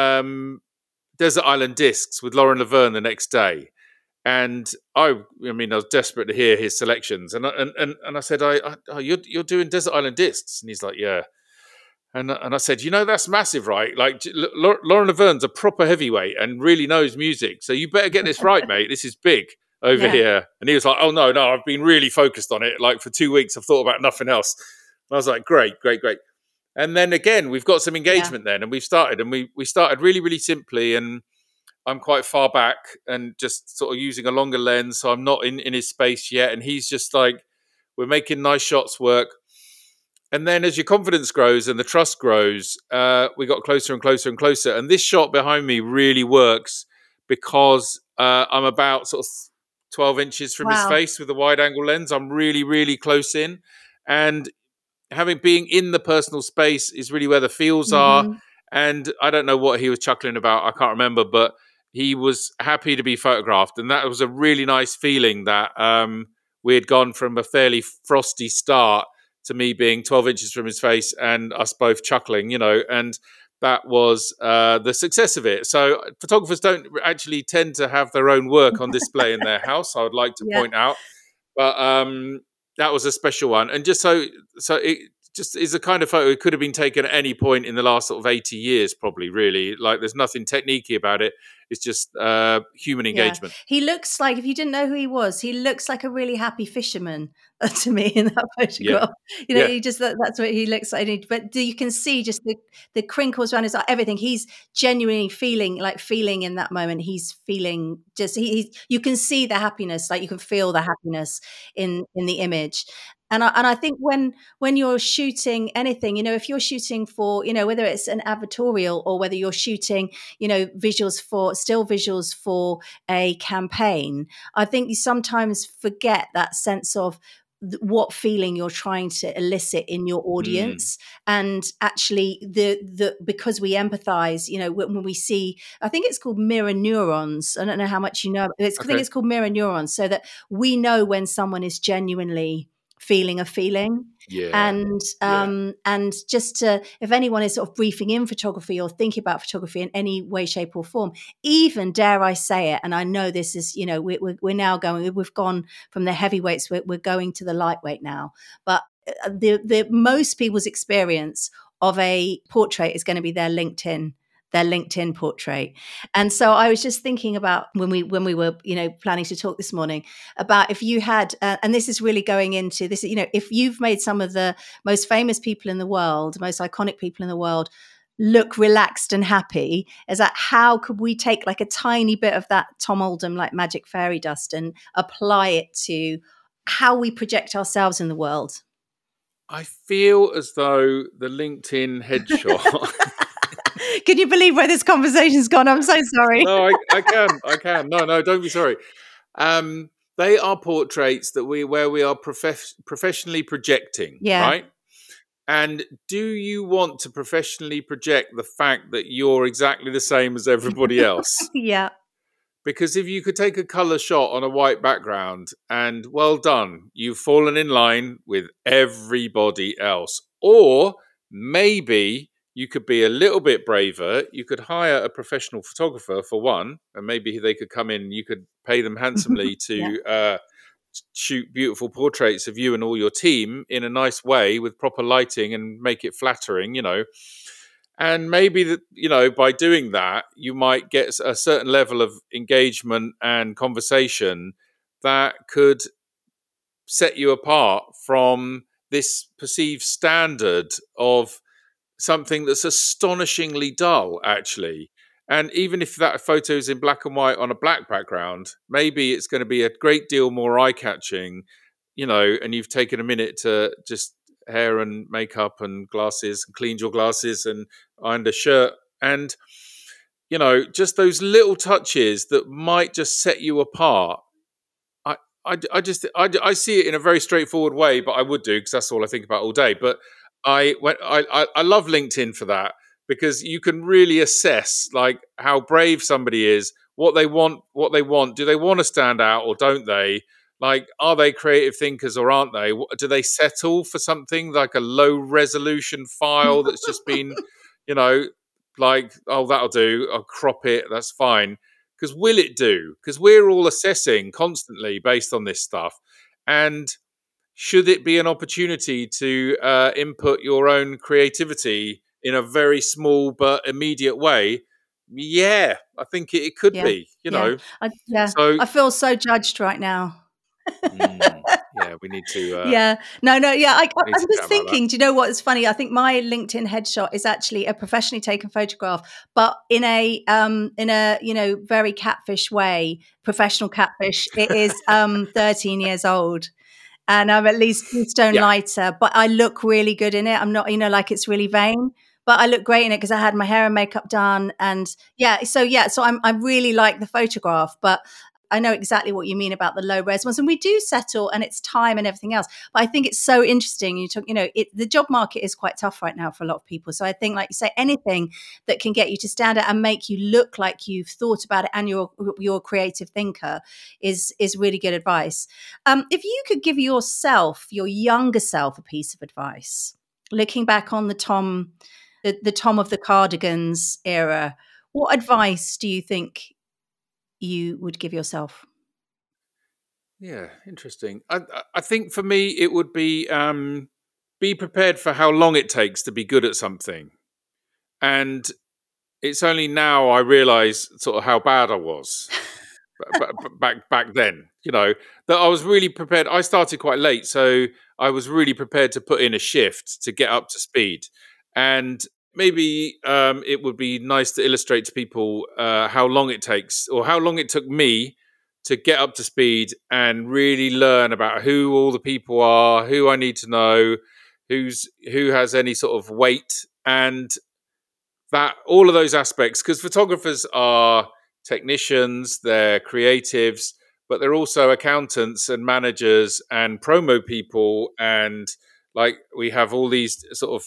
Desert Island Discs with Lauren Laverne the next day. And I was desperate to hear his selections. And I said, you're doing Desert Island Discs? And he's like, yeah. And I said, that's massive, right? Like, Lauren Laverne's a proper heavyweight and really knows music. So you better get this right, mate. This is big over here. And he was like, oh, no, I've been really focused on it. Like, for 2 weeks, I've thought about nothing else. And I was like, great. And then again, we've got some engagement then, and we've started. And we started really, really simply. And I'm quite far back and just sort of using a longer lens. So I'm not in his space yet. And he's just like, we're making nice shots work. And then as your confidence grows and the trust grows, we got closer and closer and closer. And this shot behind me really works, because I'm about sort of 12 inches from his face with a wide angle lens. I'm really, really close in. And being in the personal space is really where the feels are. And I don't know what he was chuckling about. I can't remember, but he was happy to be photographed. And that was a really nice feeling that we had gone from a fairly frosty start to me being 12 inches from his face and us both chuckling, and that was the success of it. So photographers don't actually tend to have their own work on display in their house, I would like to point out. But that was a special one. And just so it just is a kind of photo. It could have been taken at any point in the last sort of 80 years, probably, really. Like, there's nothing techniquey about it. It's just human engagement. He looks like, if you didn't know who he was, he looks like a really happy fisherman to me in that photograph. He just, that's what he looks like. But you can see just the crinkles around his eye, everything. He's genuinely feeling in that moment. He's feeling you can see the happiness, like you can feel the happiness in the image. And I think when you're shooting anything, if you're shooting for, whether it's an advertorial or whether you're shooting, still visuals for a campaign, I think you sometimes forget that sense of what feeling you're trying to elicit in your audience. And actually because we empathize, when we see, I think it's called mirror neurons. I don't know how much you know. I think it's called mirror neurons, so that we know when someone is genuinely feeling a feeling. And just to, if anyone is sort of briefing in photography or thinking about photography in any way, shape or form, even dare I say it, and I know this is, we're now we've gone from the heavyweights, we're going to the lightweight now, but the most people's experience of a portrait is going to be their LinkedIn portrait. And so I was just thinking about when we were, planning to talk this morning about if you had, and this is really going into this, if you've made some of the most famous people in the world, most iconic people in the world look relaxed and happy, is that how could we take like a tiny bit of that Tom Oldham, like magic fairy dust, and apply it to how we project ourselves in the world? I feel as though the LinkedIn headshot... Can you believe where this conversation's gone? I'm so sorry. No, I can. No, don't be sorry. They are portraits where we are professionally projecting, right? And do you want to professionally project the fact that you're exactly the same as everybody else? Yeah. Because if you could take a color shot on a white background and well done, you've fallen in line with everybody else. Or maybe you could be a little bit braver. You could hire a professional photographer for one, and maybe they could come in and you could pay them handsomely to shoot beautiful portraits of you and all your team in a nice way with proper lighting and make it flattering, And maybe that, by doing that, you might get a certain level of engagement and conversation that could set you apart from this perceived standard of something that's astonishingly dull, actually. And even if that photo is in black and white on a black background, maybe it's going to be a great deal more eye-catching, and you've taken a minute to just hair and makeup and glasses, and cleaned your glasses and ironed a shirt. And, just those little touches that might just set you apart. I see it in a very straightforward way, but I would do, because that's all I think about all day. But I love LinkedIn for that, because you can really assess like how brave somebody is, what they want. Do they want to stand out or don't they? Like, are they creative thinkers or aren't they? Do they settle for something like a low resolution file that's just been, like, oh, that'll do. I'll crop it. That's fine. Because will it do? Because we're all assessing constantly based on this stuff. And should it be an opportunity to input your own creativity in a very small but immediate way? Yeah, I think it could be, So I feel so judged right now. We need to. I'm just thinking. Do you know what's funny? I think my LinkedIn headshot is actually a professionally taken photograph, but in a very catfish way, professional catfish. It is 13 years old. And I'm at least stone lighter, but I look really good in it. I'm not, like it's really vain, but I look great in it because I had my hair and makeup done. And so I really like the photograph, but I know exactly what you mean about the low res ones, and we do settle, and it's time and everything else. But I think it's so interesting. The job market is quite tough right now for a lot of people. So I think, like you say, anything that can get you to stand out and make you look like you've thought about it and you're a creative thinker is really good advice. If you could give your younger self, a piece of advice, looking back on the Tom of the Cardigans era, what advice do you think you would give yourself? Yeah, interesting. I think for me it would be prepared for how long it takes to be good at something. And it's only now I realise sort of how bad I was back then. That I was really prepared. I started quite late, so I was really prepared to put in a shift to get up to speed. And maybe it would be nice to illustrate to people how long it takes, or how long it took me to get up to speed and really learn about who all the people are, who I need to know, who has any sort of weight, and that all of those aspects. Because photographers are technicians, they're creatives, but they're also accountants and managers and promo people, and like we have all these sort of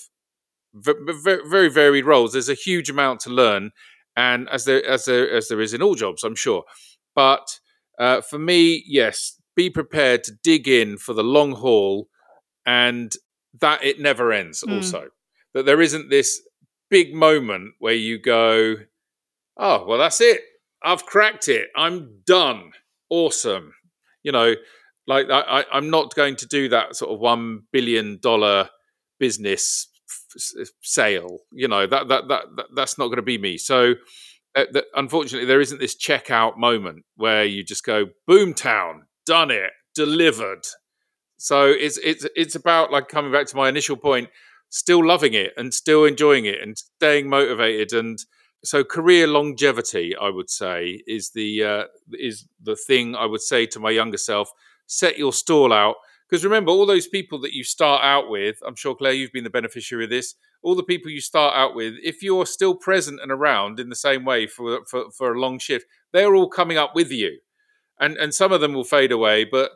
very varied roles. There's a huge amount to learn, and as there is in all jobs, I'm sure. But for me, yes, be prepared to dig in for the long haul, and that it never ends. Also, that there isn't this big moment where you go, "Oh, well, that's it. I've cracked it. I'm done. Awesome." Like I'm not going to do that sort of $1 billion business sale. That's not going to be me. So unfortunately, there isn't this checkout moment where you just go, "Boomtown, done it, delivered." So it's about, like, coming back to my initial point, still loving it and still enjoying it and staying motivated. And so career longevity, I would say, is the thing I would say to my younger self. Set your stall out, because remember, all those people that you start out with, I'm sure, Claire, you've been the beneficiary of this. All the people you start out with, if you're still present and around in the same way for a long shift, they're all coming up with you, and some of them will fade away. But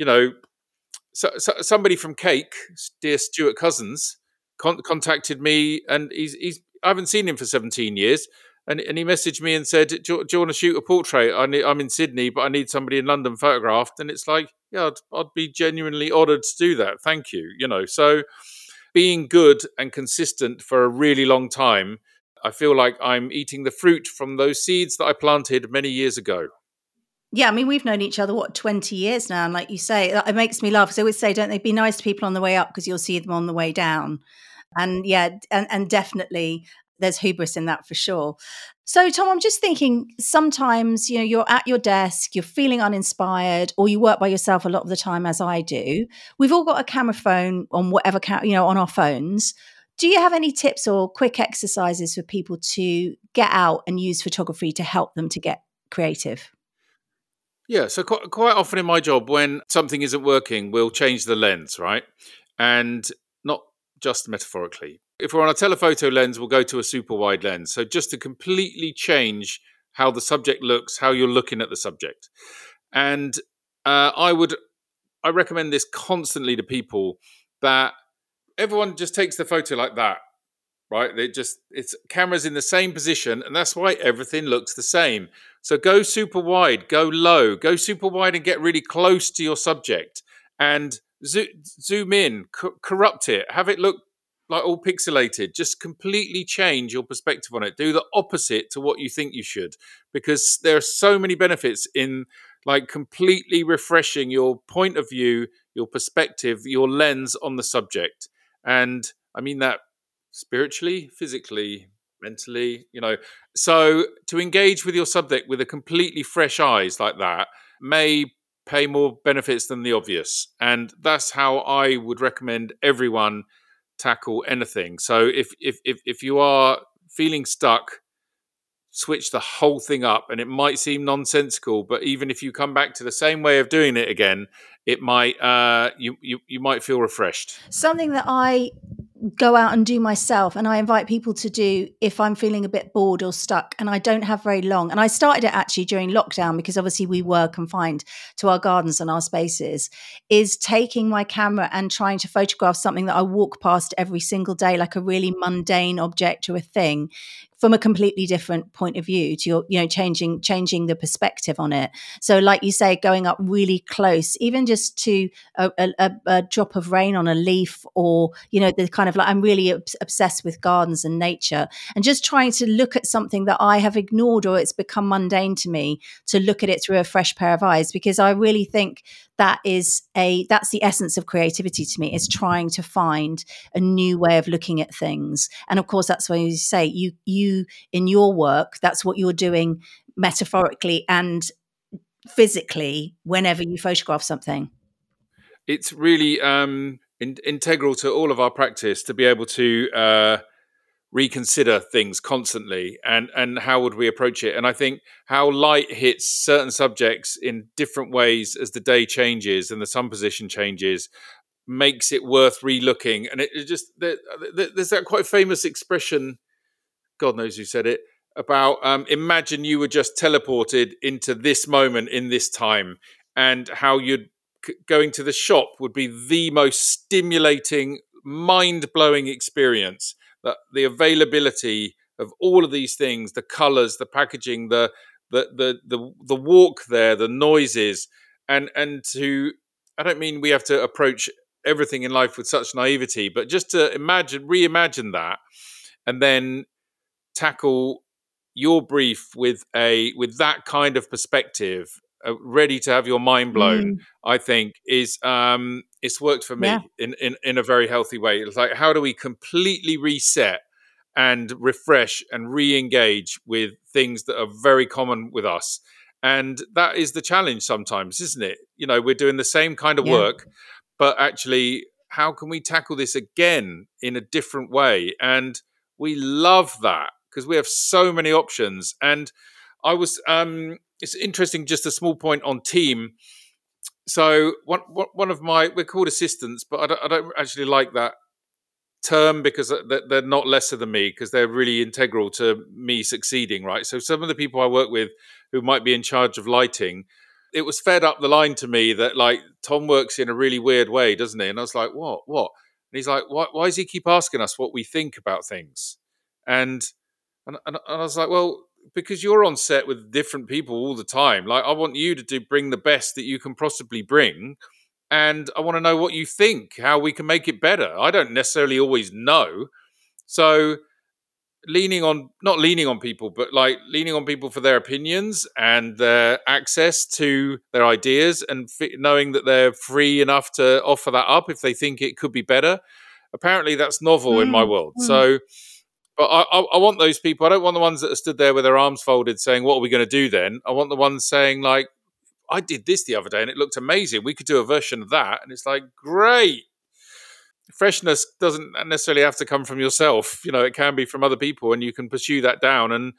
so somebody from Cake, dear Stuart Cousins, contacted me, and I haven't seen him for 17 years. And he messaged me and said, do you want to shoot a portrait? I'm in Sydney, but I need somebody in London photographed. And it's like, yeah, I'd be genuinely honoured to do that. Thank you. So being good and consistent for a really long time, I feel like I'm eating the fruit from those seeds that I planted many years ago. Yeah, I mean, we've known each other, 20 years now? And like you say, it makes me laugh. Because I always say, don't they, be nice to people on the way up, because you'll see them on the way down. And yeah, and definitely there's hubris in that for sure. So Tom, I'm just thinking, sometimes, you're at your desk, you're feeling uninspired, or you work by yourself a lot of the time, as I do. We've all got a camera phone on whatever, on our phones. Do you have any tips or quick exercises for people to get out and use photography to help them to get creative? Yeah, so quite often in my job, when something isn't working, we'll change the lens, right? And not just metaphorically. If we're on a telephoto lens, we'll go to a super wide lens. So just to completely change how the subject looks, how you're looking at the subject. And I recommend this constantly to people, that everyone just takes the photo like that, right? It's cameras in the same position, and that's why everything looks the same. So go super wide, go low, go super wide and get really close to your subject, and zoom in, corrupt it, have it look like all pixelated. Just completely change your perspective on it. Do the opposite to what you think you should, because there are so many benefits in like completely refreshing your point of view, your perspective, your lens on the subject. And I mean that spiritually, physically, mentally, So to engage with your subject with a completely fresh eyes like that may pay more benefits than the obvious. And that's how I would recommend everyone tackle anything. So if you are feeling stuck, switch the whole thing up. And it might seem nonsensical, but even if you come back to the same way of doing it again, it might you might feel refreshed. Something that I go out and do myself, and I invite people to do if I'm feeling a bit bored or stuck and I don't have very long. And I started it actually during lockdown, because obviously we were confined to our gardens and our spaces, is taking my camera and trying to photograph something that I walk past every single day, like a really mundane object or a thing, from a completely different point of view, to your, changing the perspective on it. So like you say, going up really close, even just to a drop of rain on a leaf, or, the kind of like, I'm really obsessed with gardens and nature, and just trying to look at something that I have ignored or it's become mundane to me, to look at it through a fresh pair of eyes, because I really think that's the essence of creativity to me, is trying to find a new way of looking at things. And of course, that's when you say you in your work, that's what you're doing metaphorically and physically whenever you photograph something. It's really integral to all of our practice to be able to reconsider things constantly, and how would we approach it. And I think how light hits certain subjects in different ways as the day changes and the sun position changes makes it worth re-looking. And it just, there's that quite famous expression, God knows who said it, about imagine you were just teleported into this moment in this time, and how you'd going to the shop would be the most stimulating, mind-blowing experience. That the availability of all of these things, the colors, the packaging, the walk there, the noises, and to, I don't mean we have to approach everything in life with such naivety, but just to reimagine that, and then tackle your brief with that kind of perspective, ready to have your mind blown. I think is it's worked for me in a very healthy way. It's like, how do we completely reset and refresh and re-engage with things that are very common with us? And that is the challenge sometimes, isn't it? We're doing the same kind of work, but actually, how can we tackle this again in a different way? And we love that, because we have so many options. And I was, it's interesting, just a small point on team. So one of my, we're called assistants, but I don't actually like that term, because they're not lesser than me, because they're really integral to me succeeding, right? So some of the people I work with who might be in charge of lighting, it was fed up the line to me that, like, Tom works in a really weird way, doesn't he? And I was like, what? And he's like, why does he keep asking us what we think about things? And I was like, well, because you're on set with different people all the time. Like, I want you to bring the best that you can possibly bring. And I want to know what you think, how we can make it better. I don't necessarily always know. So not leaning on people, but like leaning on people for their opinions and their access to their ideas, and knowing that they're free enough to offer that up if they think it could be better. Apparently that's novel in my world. So, but I want those people. I don't want the ones that are stood there with their arms folded saying, what are we going to do then? I want the ones saying, like, I did this the other day and it looked amazing. We could do a version of that. And it's like, great. Freshness doesn't necessarily have to come from yourself. It can be from other people, and you can pursue that down, and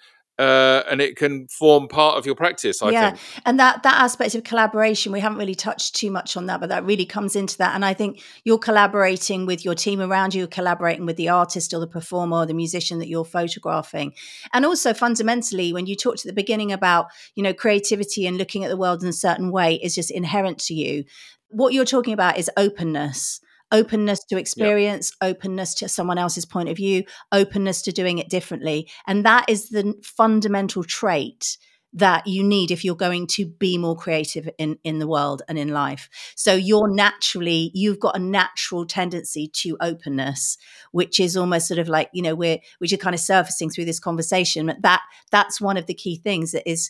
it can form part of your practice, I think. And that aspect of collaboration, we haven't really touched too much on that, but that really comes into that. And I think you're collaborating with your team around you, you're collaborating with the artist or the performer or the musician that you're photographing. And also fundamentally, when you talked at the beginning about, creativity and looking at the world in a certain way is just inherent to you. What you're talking about is openness to experience, openness to someone else's point of view, openness to doing it differently. And that is the fundamental trait that you need if you're going to be more creative in the world and in life. So you've got a natural tendency to openness, which is almost sort of like, which are kind of surfacing through this conversation. But that's one of the key things that is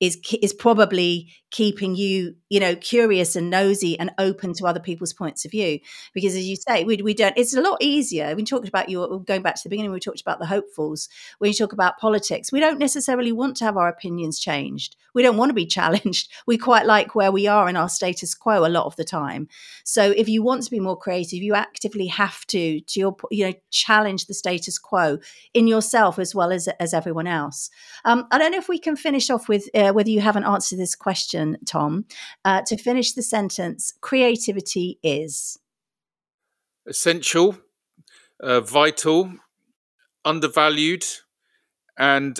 probably keeping you, curious and nosy and open to other people's points of view. Because as you say, we don't, it's a lot easier. We talked about going back to the beginning, we talked about the hopefuls. When you talk about politics, we don't necessarily want to have our opinions changed. We don't want to be challenged. We quite like where we are in our status quo a lot of the time. So if you want to be more creative, you actively have to challenge the status quo in yourself as well as everyone else. I don't know if we can finish off with whether you haven't answered this question, Tom, to finish the sentence: creativity is essential, vital, undervalued, and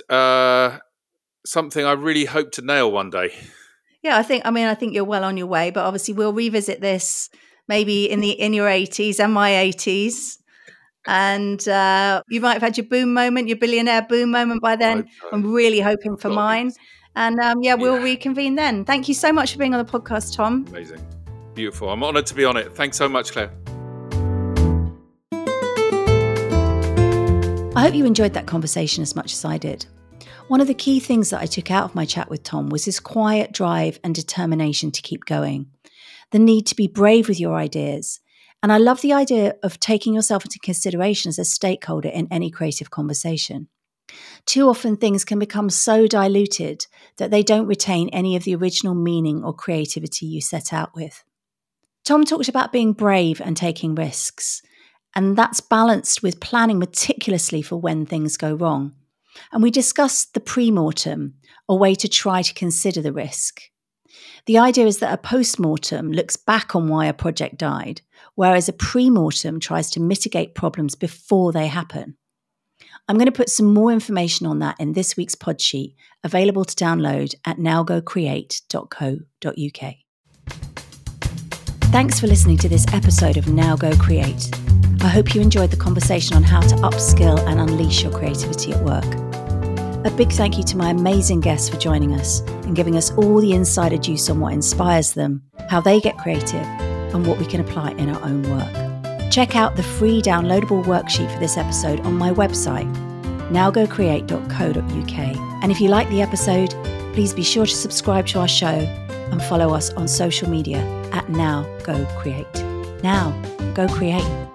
something I really hope to nail one day. Yeah, I think you're well on your way, but obviously we'll revisit this maybe in your 80s and my 80s. And you might have had your boom moment, your billionaire boom moment by then. I'm really hoping for mine. And we'll reconvene then. Thank you so much for being on the podcast, Tom. Amazing. Beautiful. I'm honoured to be on it. Thanks so much, Claire. I hope you enjoyed that conversation as much as I did. One of the key things that I took out of my chat with Tom was his quiet drive and determination to keep going, the need to be brave with your ideas. And I love the idea of taking yourself into consideration as a stakeholder in any creative conversation. Too often things can become so diluted that they don't retain any of the original meaning or creativity you set out with. Tom talked about being brave and taking risks. And that's balanced with planning meticulously for when things go wrong. And we discussed the pre-mortem, a way to try to consider the risk. The idea is that a post-mortem looks back on why a project died, whereas a pre-mortem tries to mitigate problems before they happen. I'm going to put some more information on that in this week's pod sheet, available to download at nowgocreate.co.uk. Thanks for listening to this episode of Now Go Create. I hope you enjoyed the conversation on how to upskill and unleash your creativity at work. A big thank you to my amazing guests for joining us and giving us all the insider juice on what inspires them, how they get creative, and what we can apply in our own work. Check out the free downloadable worksheet for this episode on my website, nowgocreate.co.uk. And if you like the episode, please be sure to subscribe to our show and follow us on social media at Now Go Create. Now, go create.